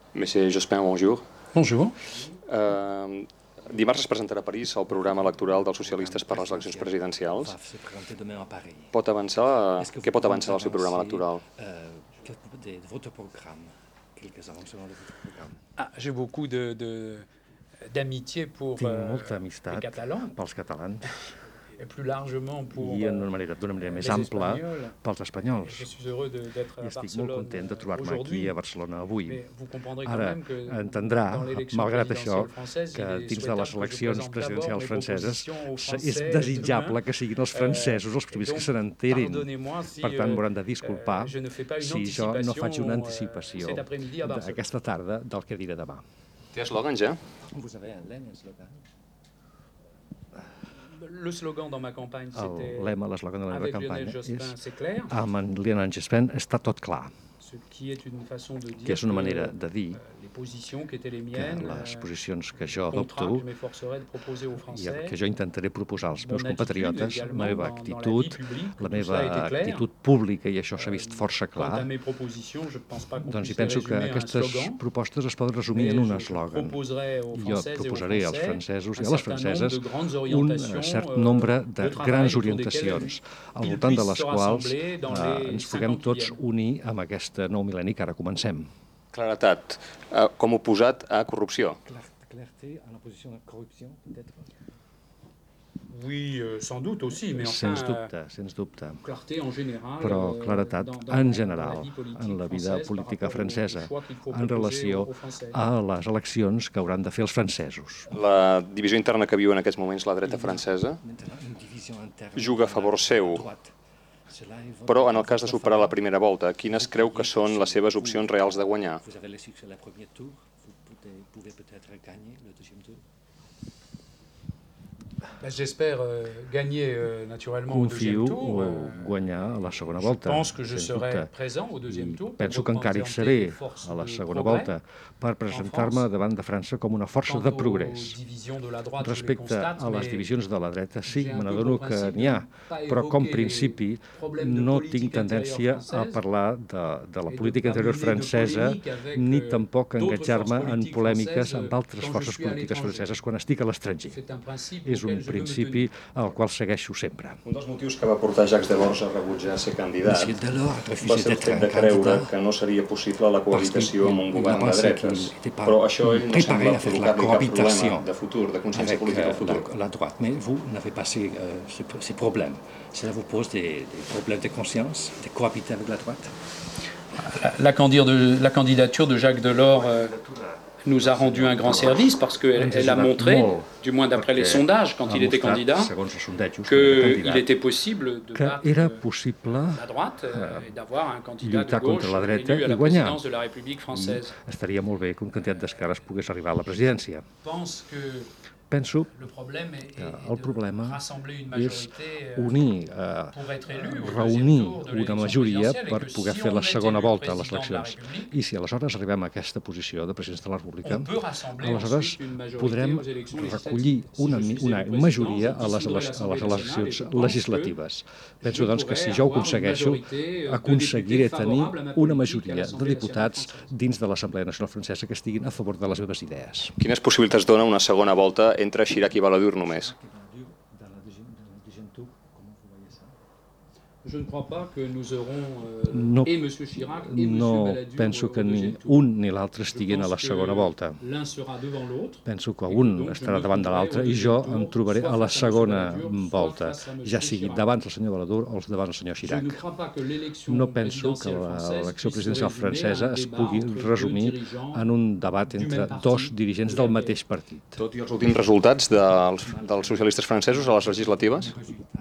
Monsieur Jospin, bonjour. Bonjour. Dimarts es presentarà a París el programa electoral dels socialistes per a les eleccions presidencials. Què pot avançar el seu programa electoral? J'ai beaucoup d'amitié pour Tinc molta les amistat Catalans pels catalans et plus largement pour i d'una manera més les ampla Espagnols. pels espanyols. Je suis heureux d'être I à estic molt Barcelone content de trobar-me aquí aujourd'hui. a Barcelona avui. Mais vous comprendrez quand Ara même que entendrà, dans l'élection malgrat això, présidentielle française, que il est dins de les souhaitable que je eleccions présente presidencials d'abord mes franceses propositions aux és Français desitjable demain. que siguin els francesos els primers que se n'enterin. Pardonnez-moi si Per tant, m'hauran de disculpar je ne fais pas une si jo no faig una anticipation anticipació cet après-midi à Barcelone. aquesta tarda del que diré demà. Té eslògan ja? Vous avez un lema, un slogan? Le slogan dans ma campagne, c'était El lema, l'eslògan de la meva avec campanya Lionel Jospin, és c'est clair. amb en Lionel Jospin està tot clar, Ce qui est une façon de dire que és una manera de dir les positions qui étaient les que miennes, les posicions que jo contrat adopto que je m'efforcerai de proposer aux i Français, que jo intentaré proposar als meus mon compatriotes, attitude la meva également dans la actitud, vie publique, la tout cela a été meva clair. actitud pública, i això s'ha vist força Quant à clar, mes propositions, je ne pense pas qu'on doncs puisse hi penso les que résumer à un aquestes slogan. propostes es poden resumir Mais en un je eslògan. proposerai aux Jo Françaises et aux proposaré als Français francesos i un a les certain franceses nombre de grandes un orientations, cert nombre de de travail grans autour orientacions al ils voltant de puissent les se quals rassembler dans les ens puguem 50 tots qui unir amb aquest nou mil·lenni que ara comencem. Claretat, com oposat a corrupció. Clarté en la posició de corrupció, peut-être? Oui, sans doute aussi, mais enfin, Sens dubte. clarté en général, Però claretat en general en la vida política francesa en relació a les eleccions que hauran de fer els francesos. La divisió interna que viu en aquests moments la dreta francesa juga a favor seu, però en el cas de superar la primera volta, quines creu que són les seves opcions reals de guanyar? Vous avez le succès le premier tour, vous pouvez peut-être gagner le deuxième tour. J'espère gagner naturellement au deuxième Confio tour. guanyar a la segona Je volta, pense que je sens serai dubte. présent au deuxième tour. I penso que encara hi seré a la segona volta per presentar-me davant de França com una força de progrés. Respecte a les divisions de la dreta, sí, me n'adono que n'hi ha, però com principi no tinc tendència a parlar de la política interior francesa ni tampoc engatjar-me en polèmiques amb altres forces polítiques franceses quan estic a l'estranger. És un principi al qual segueixo sempre. Un dels motius que va portar Jacques Delors a rebutjar ser candidat va ser el fet de creure que no seria possible la cohabitació amb un govern de dretes. Però això ell no sembla provocar-li cap problema de futur, de consciència política al futur. La droite, mais vous n'avez pas ces problèmes. Cela vous pose des problèmes de conscience, de cohabiter avec la droite? La candidature de Jacques Delors nous a rendu un grand service parce qu'elle a montré, du moins d'après les sondages, quand il était candidat, qu'il était possible de battre la droite et d'avoir un candidat de gauche élu à la présidence de la République française. Estaria molt bé que un candidat d'esquerres pogués arribar a la presidència. Penso que el problema és reunir una majoria per poder fer la segona volta a les eleccions. I si aleshores arribem a aquesta posició de president de la República, aleshores podrem recollir una majoria a les eleccions legislatives. Penso, doncs, que si jo ho aconsegueixo, aconseguiré tenir una majoria de diputats dins de l'Assemblea Nacional Francesa que estiguin a favor de les meves idees. Quines possibilitats dona una segona volta entre Chirac i Balladur només? No penso que ni un ni l'altre estiguin a la segona volta. Penso que un estarà davant de l'altre i jo em trobaré a la segona volta, ja sigui davant del senyor Balladur o davant del senyor Chirac. No penso que l'elecció presidencial francesa es pugui resumir en un debat entre dos dirigents del mateix partit. Tot i els últims resultats dels socialistes francesos a les legislatives?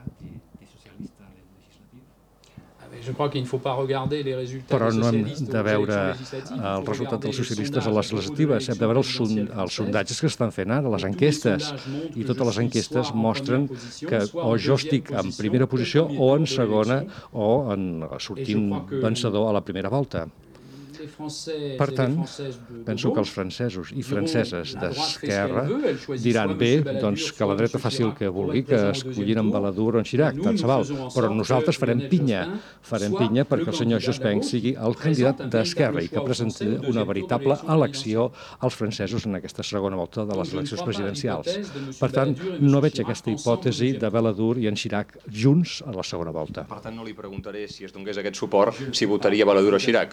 Però no hem de veure el resultat dels socialistes a les legislatives, hem de veure els sondatges que s'estan fent ara, les enquestes, i totes les enquestes mostren que o jo estic en primera posició o en segona o sortint vencedor a la primera volta. Per tant, penso que els francesos i franceses d'esquerra diran bé, doncs que la dreta faci el que vulgui, que escollin en Balladur o en Chirac, tant se val, però nosaltres farem pinya perquè el senyor Jospin sigui el candidat d'esquerra i que presenti una veritable elecció als francesos en aquesta segona volta de les eleccions presidencials. Per tant, no veig aquesta hipòtesi de Balladur i en Chirac junts a la segona volta. Per tant, no li preguntaré si es donés aquest suport, si votaria Balladur o Chirac.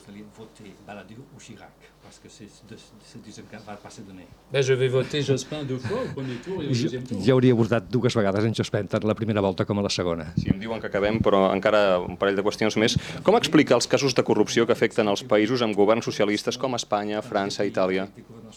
Je vais voter Jospin 2 fois au premier tour et au deuxième tour. Ja hauria votat 2 vegades en Jospin, tant la primera volta com a la segona. Sí, em diuen que acabem, però encara un parell de qüestions més. Com explica els casos de corrupció que afecten els països amb governs socialistes com Espanya, França, Itàlia?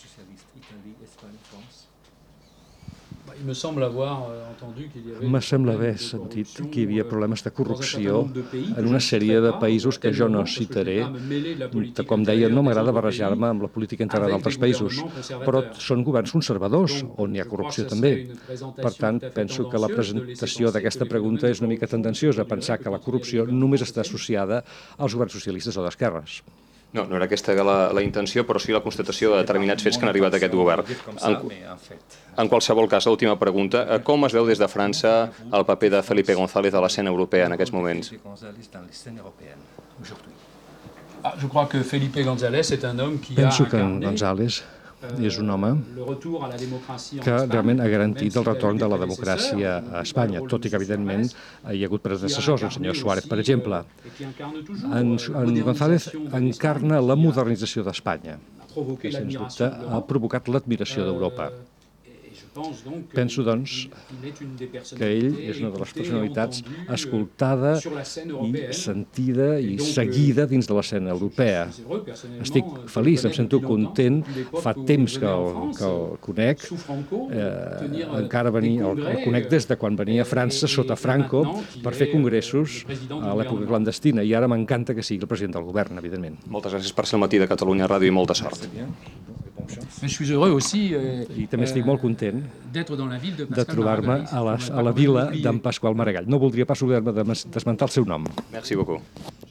Me sembla haver sentit que hi havia problemes de corrupció en una sèrie de països que jo no citaré. Com deia, no m'agrada barrejar-me amb la política interna d'altres països, però són governs conservadors, on hi ha corrupció també. Per tant, penso que la presentació d'aquesta pregunta és una mica tendenciosa, pensar que la corrupció només està associada als governs socialistes o d'esquerres. No, no era aquesta la intenció, però sí la constatació de determinats fets que han arribat a aquest govern. En qualsevol cas, l'última pregunta, com es veu des de França el paper de Felipe González a l'escena europea en aquests moments? Penso que González és un home que realment ha garantit el retorn de la democràcia a Espanya, tot i que, evidentment, hi ha hagut predecessors, el senyor Suárez, per exemple. En González encarna la modernització d'Espanya, que, sens dubte, ha provocat l'admiració d'Europa. Penso, doncs, que ell és una de les personalitats escoltada i sentida i seguida dins de l'escena europea. Estic feliç, em sento content, fa temps que el conec, encara el conec des de quan venia a França sota Franco per fer congressos a l'època clandestina i ara m'encanta que sigui el president del govern, evidentment. Moltes gràcies per ser al matí de Catalunya Ràdio i molta sort. I també estic molt content de trobar-me a la vila d'en Pasqual Maragall. No voldria pas oblidar-me d'esmentar el seu nom. Merci beaucoup.